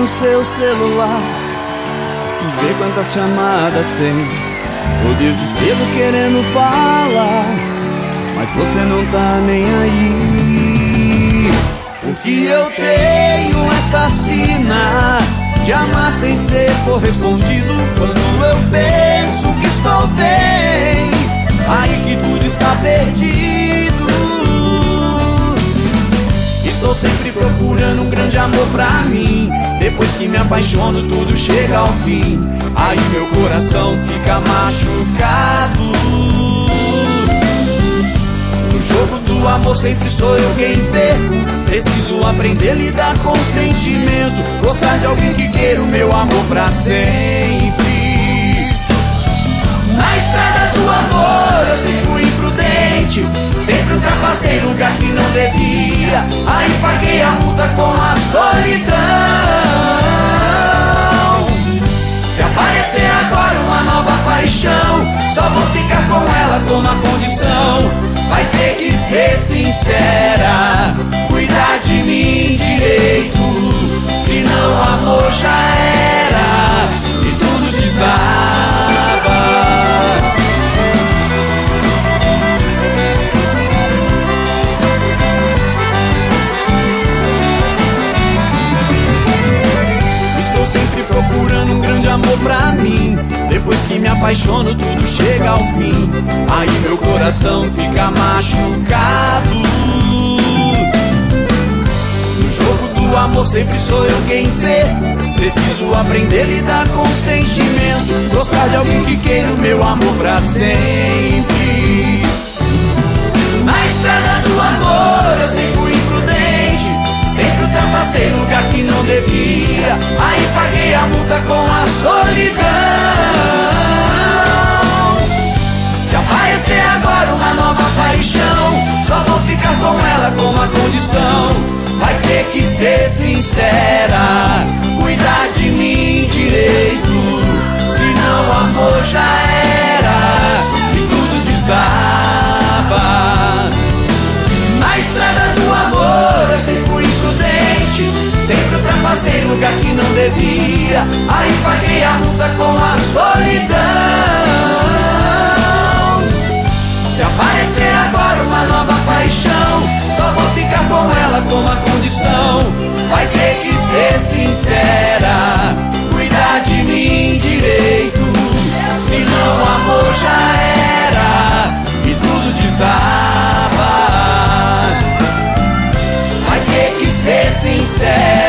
no seu celular, vê quantas chamadas tem. Tô desde cedo querendo falar, mas você não tá nem aí. Porque eu tenho essa sina de amar sem ser correspondido. Quando eu penso que estou bem, aí que tudo está perdido. Estou sempre procurando um grande amor pra mim. Depois que me apaixono, tudo chega ao fim. Aí meu coração fica machucado. No jogo do amor sempre sou eu quem perco. Preciso aprender a lidar com o sentimento. Gostar de alguém que queira o meu amor pra sempre. Na estrada do amor eu sempre fui imprudente. Sempre ultrapassei lugar que não devia. Aí paguei a multa com a solidão. Se aparecer agora uma nova paixão, só vou ficar com ela com uma condição. Vai ter que ser sincera, cuidar de mim direito. Senão o amor já era e tudo desaba. Estou sempre procurando um grande amor pra mim. Depois que me apaixono, tudo chega ao fim. Aí meu coração fica machucado. No jogo do amor sempre sou eu quem perco. Preciso aprender a lidar com o sentimento. Gostar de alguém que queira o meu amor pra sempre. Na estrada do amor eu sempre fui imprudente. Sempre ultrapassei lugar que não devia. Aí paguei a multa com a solidão. Se aparecer agora uma nova paixão, só vou ficar com ela com uma condição. Vai ter que ser sincera, cuidar de mim direito. Senão o amor já era e tudo desaba. Na estrada do amor eu sempre fui imprudente. Sempre ultrapassei lugar que não devia. Aí paguei a multa com a solidão. Se aparecer agora uma nova paixão, só vou ficar com ela com uma condição. Vai ter que ser sincera, cuidar de mim direito. Senão o amor já era e tudo desaba. Vai ter que ser sincera.